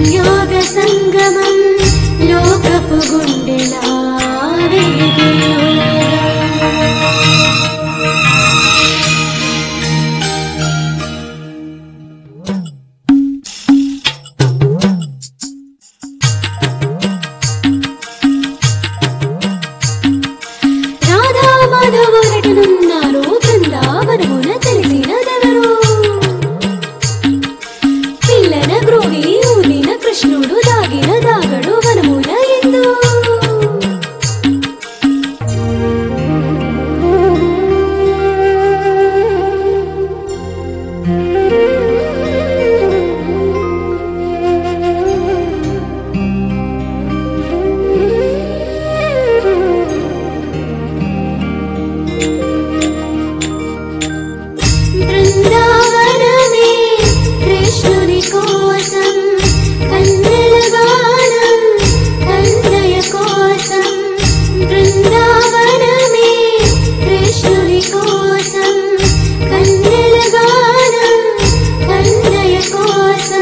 సంయోగ సంగమం లోకపు గుండెలా వెలిగే రాధా మాధవ నటనున్నారు బృందావనమున తెలిసినదెవరు పిల్లన గ్రోవి ఊదిన కృష్ణుడు దాగిన దాగడు వనముల ఎందు బృందావనమే కృష్ణుని కోసం కన్నెల గానం కన్నయ్య కోసం బృందావనమే కృష్ణుని కోసం కన్నెల గానం కన్నయ్య కోసం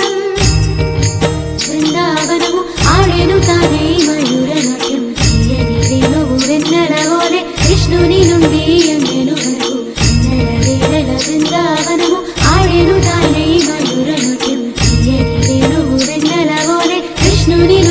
బృందావనము ఆడెను తానే మయూర నాట్యం తీయని వేణువు వెన్నెలవోలే కృష్ణుని నుండి అందెను వరకు వేళల బృందావనము ఆడెను తానే మయూర నాట్యం తీయని వేణువు వెన్నెలవోలే కృష్ణుని